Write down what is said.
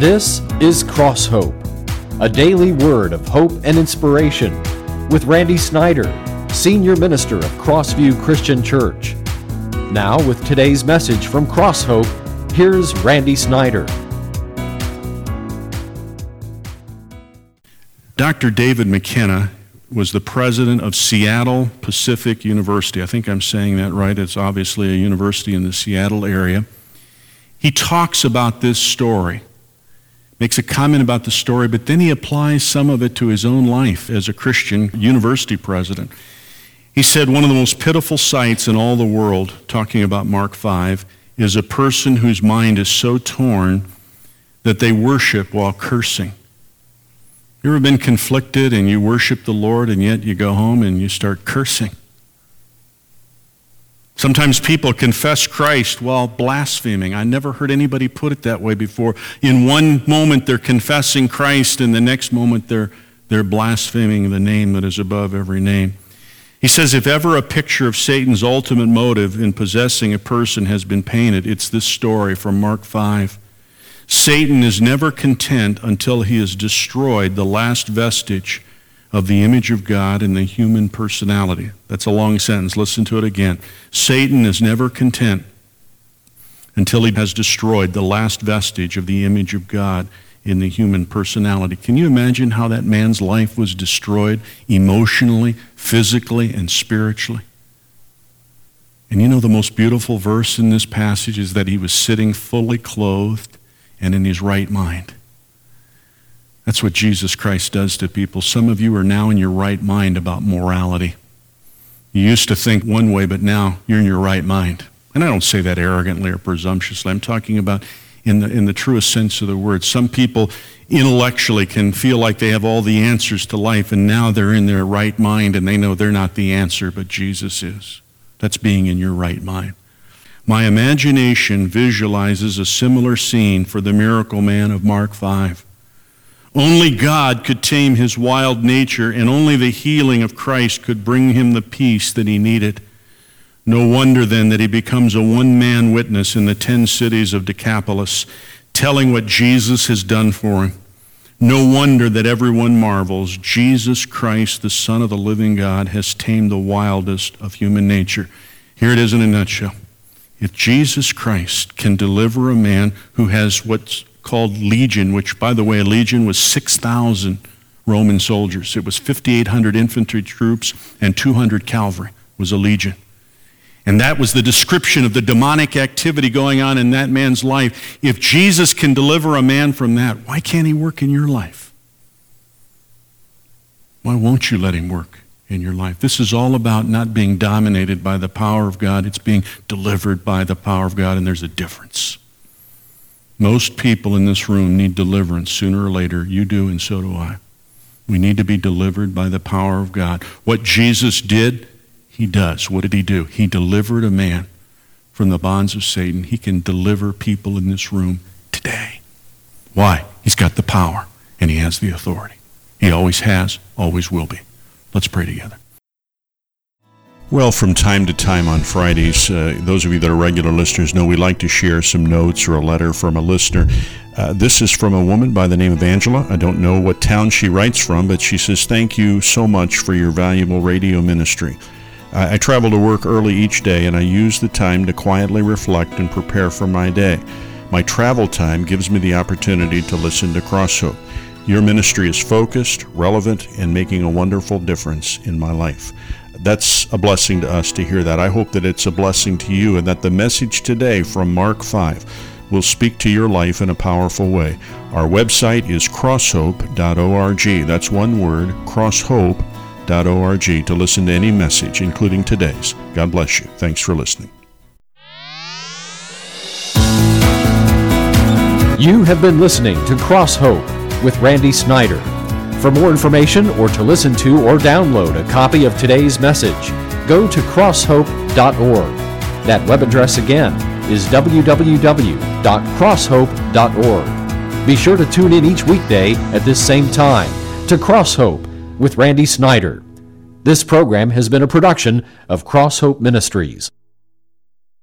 This is Cross Hope, a daily word of hope and inspiration with Randy Snyder, Senior Minister of Crossview Christian Church. Now with today's message from Cross Hope, here's Randy Snyder. Dr. David McKenna was the president of Seattle Pacific University. I think I'm saying that right. It's obviously a university in the Seattle area. He talks about this story, makes a comment about the story, but then he applies some of it to his own life as a Christian university president. He said one of the most pitiful sights in all the world, talking about Mark 5, is a person whose mind is so torn that they worship while cursing. You ever been conflicted and you worship the Lord and yet you go home and you start cursing? Sometimes people confess Christ while blaspheming. I never heard anybody put it that way before. In one moment they're confessing Christ, and the next moment they're blaspheming the name that is above every name. He says if ever a picture of Satan's ultimate motive in possessing a person has been painted, it's this story from Mark 5. Satan is never content until he has destroyed the last vestige of the image of God in the human personality. That's a long sentence. Listen to it again. Satan is never content until he has destroyed the last vestige of the image of God in the human personality. Can you imagine how that man's life was destroyed emotionally, physically, and spiritually? And you know the most beautiful verse in this passage is that he was sitting fully clothed and in his right mind. That's what Jesus Christ does to people. Some of you are now in your right mind about morality. You used to think one way, but now you're in your right mind. And I don't say that arrogantly or presumptuously. I'm talking about in the truest sense of the word. Some people intellectually can feel like they have all the answers to life, and now they're in their right mind, and they know they're not the answer, but Jesus is. That's being in your right mind. My imagination visualizes a similar scene for the miracle man of Mark 5. Only God could tame his wild nature, and only the healing of Christ could bring him the peace that he needed. No wonder then that he becomes a one-man witness in the 10 cities of Decapolis, telling what Jesus has done for him. No wonder that everyone marvels. Jesus Christ, the Son of the living God, has tamed the wildest of human nature. Here it is in a nutshell. If Jesus Christ can deliver a man who has what's called legion, which, by the way, a legion was 6,000 Roman soldiers. It was 5,800 infantry troops and 200 cavalry was a legion. And that was the description of the demonic activity going on in that man's life. If Jesus can deliver a man from that, why can't he work in your life? Why won't you let him work in your life? This is all about not being dominated by the power of God. It's being delivered by the power of God, and there's a difference. Most people in this room need deliverance sooner or later. You do, and so do I. We need to be delivered by the power of God. What Jesus did, he does. What did he do? He delivered a man from the bonds of Satan. He can deliver people in this room today. Why? He's got the power, and he has the authority. He always has, always will be. Let's pray together. Well, from time to time on Fridays, those of you that are regular listeners know we like to share some notes or a letter from a listener. This is from a woman by the name of Angela. I don't know what town she writes from, but she says, "Thank you so much for your valuable radio ministry. I travel to work early each day, and I use the time to quietly reflect and prepare for my day. My travel time gives me the opportunity to listen to Cross Hope. Your ministry is focused, relevant, and making a wonderful difference in my life." That's a blessing to us to hear that. I hope that it's a blessing to you, and that the message today from Mark 5 will speak to your life in a powerful way. Our website is crosshope.org. That's one word, crosshope.org, to listen to any message, including today's. God bless you. Thanks for listening. You have been listening to Cross Hope with Randy Snyder. For more information or to listen to or download a copy of today's message, go to crosshope.org. That web address again is www.crosshope.org. Be sure to tune in each weekday at this same time to Cross Hope with Randy Snyder. This program has been a production of Cross Hope Ministries.